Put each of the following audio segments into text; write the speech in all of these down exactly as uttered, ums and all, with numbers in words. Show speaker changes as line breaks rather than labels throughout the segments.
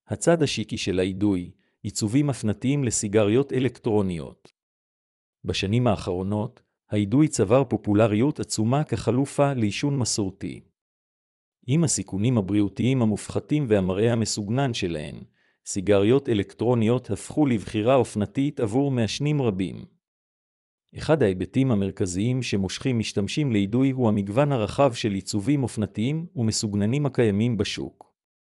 הצד השיקי של האידוי, עיצובים הפנתיים לסיגריות אלקטרוניות. בשנים האחרונות, האידוי צבר פופולריות עצומה כחלופה לעישון מסורתי. עם הסיכונים הבריאותיים המופחתים והמראה המסוגנן שלהן, סיגריות אלקטרוניות הפכו לבחירה אופנתית עבור מעשנים רבים. אחד ההיבטים המרכזיים שמושכים משתמשים לאידוי הוא המגוון הרחב של עיצובים אופנתיים ומסוגננים הקיימים בשוק.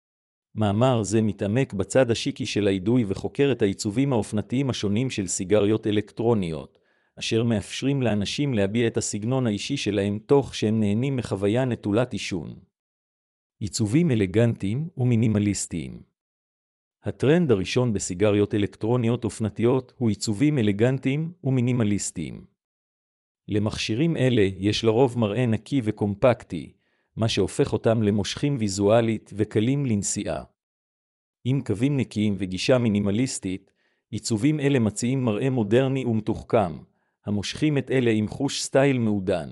מאמר זה מתעמק בצד השיקי של האידוי וחוקר את העיצובים האופנתיים השונים של סיגריות אלקטרוניות, אשר מאפשרים לאנשים להביע את הסגנון האישי שלהם תוך שהם נהנים מחוויה נטולת עישון. עיצובים אלגנטיים ומינימליסטיים. הטרנד הראשון בסיגריות אלקטרוניות אופנתיות הוא עיצובים אלגנטיים ומינימליסטיים. למכשירים אלה יש לרוב מראה נקי וקומפקטי, מה שהופך אותם למושכים ויזואלית וקלים לנסיעה. עם קווים נקיים וגישה מינימליסטית, עיצובים אלה מציעים מראה מודרני ומתוחכם, המושכים את אלה עם חוש סטייל מעודן.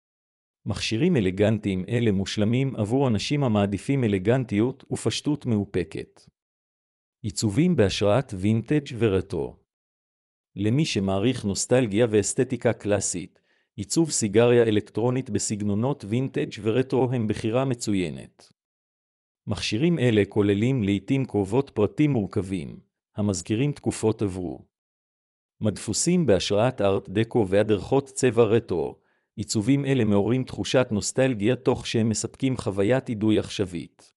מכשירים אלגנטיים אלה מושלמים עבור אנשים המעדיפים אלגנטיות ופשטות מאופקת. עיצובים בהשראת וינטג' ורטרו. למי שמעריך נוסטלגיה ואסתטיקה קלאסית, עיצוב סיגריה אלקטרונית בסגנונות וינטג' ורטרו הם בחירה מצוינת. מכשירים אלה כוללים לעתים קרובות פרטים מורכבים, המזכירים תקופות עברו. מדפוסים בהשראת ארט דקו והדרכות צבע רטרו, עיצובים אלה מעוררים תחושת נוסטלגיה תוך שהם מספקים חוויית אידוי עכשווית.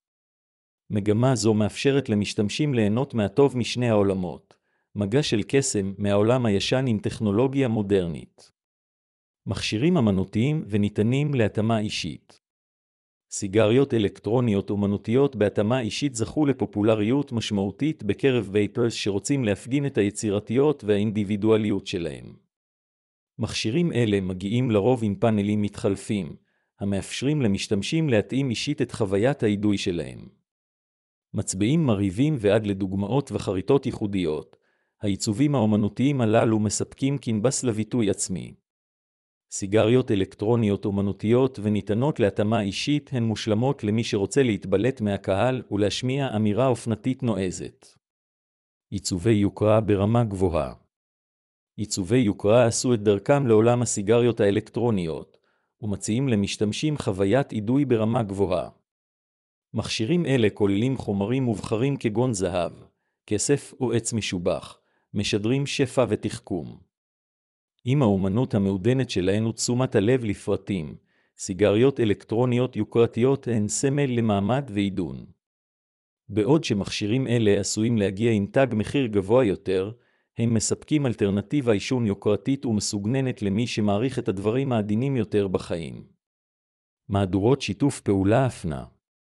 מגמה זו מאפשרת למשתמשים ליהנות מהטוב משני העולמות, מגע של קסם מהעולם הישן עם טכנולוגיה מודרנית. מכשירים אמנותיים וניתנים להתאמה אישית. סיגריות אלקטרוניות אומנותיות בהתאמה אישית זכו לפופולריות משמעותית בקרב וייפרס שרוצים להפגין את היצירתיות והאינדיבידואליות שלהם. מכשירים אלה מגיעים לרוב עם פאנלים מתחלפים, המאפשרים למשתמשים להתאים אישית את חוויית האידוי שלהם. מצביעים מרהיבים ועד לדוגמאות וחריטות ייחודיות, העיצובים האומנותיים הללו מספקים קנבס לביטוי עצמי. סיגריות אלקטרוניות אומנותיות וניתנות להתאמה אישית הן מושלמות למי שרוצה להתבלט מהקהל ולהשמיע אמירה אופנתית נועזת. עיצובי יוקרה ברמה גבוהה. עיצובי יוקרה עשו את דרכם לעולם הסיגריות האלקטרוניות, ומציעים למשתמשים חוויית אידוי ברמה גבוהה. מכשירים אלה כוללים חומרים מובחרים כגון זהב, כסף או עץ משובח, משדרים שפע ותחכום. עם האומנות המעודנת שלהן ותשומת הלב לפרטים, סיגריות אלקטרוניות יוקרתיות הן סמל למעמד ועידון. בעוד שמכשירים אלה עשויים להגיע עם תג מחיר גבוה יותר, הם מספקים אלטרנטיבה עישון יוקרתית ומסוגננת למי שמעריך את הדברים העדינים יותר בחיים. מהדורות שיתוף פעולה הפנה.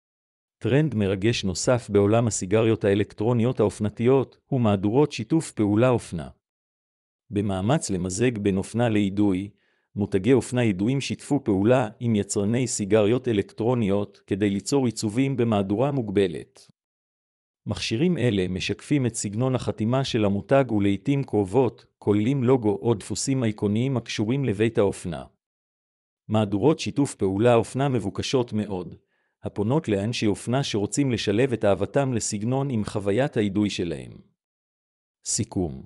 טרנד מרגש נוסף בעולם הסיגריות האלקטרוניות האופנתיות הוא מהדורות שיתוף פעולה אופנה. במאמץ למזג בין אופנה לאידוי, מותגי אופנה ידועים שיתפו פעולה עם יצרני סיגריות אלקטרוניות כדי ליצור עיצובים במהדורה מוגבלת. מכשירים אלה משקפים את סגנון החתימה של המותג ולעיתים קרובות כוללים לוגו או דפוסים אייקוניים הקשורים לבית האופנה. מהדורות שיתוף פעולה אופנה מבוקשות מאוד, הפונות לאנשי אופנה שרוצים לשלב את אהבתם לסגנון עם חוויית האידוי שלהם. סיכום.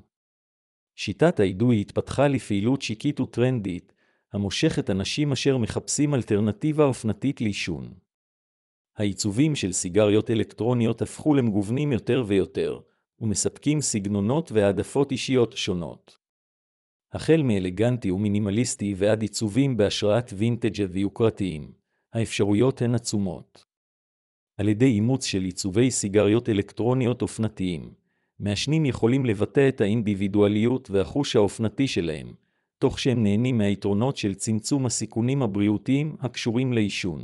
שיטת האידוי התפתחה לפעילות שיקית וטרנדית, המושכת אנשים אשר מחפשים אלטרנטיבה אופנתית לעישון. העיצובים של סיגריות אלקטרוניות הפכו למגוונים יותר ויותר, ומספקים סגנונות והעדפות אישיות שונות. החל מאלגנטי ומינימליסטי ועד עיצובים בהשראת וינטג' ויוקרתיים, האפשרויות הן עצומות. על ידי אימוץ של עיצובי סיגריות אלקטרוניות אופנתיים, מעשנים יכולים לבטא את האינדיבידואליות והחוש האופנתי שלהם, תוך שהם נהנים מהיתרונות של צמצום הסיכונים הבריאותיים הקשורים לעישון.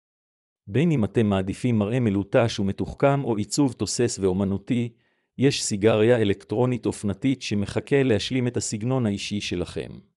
בין אם אתם מעדיפים מראה מלוטש ומתוחכם או עיצוב תוסס ואומנותי, יש סיגריה אלקטרונית אופנתית שמחכה להשלים את הסגנון האישי שלכם.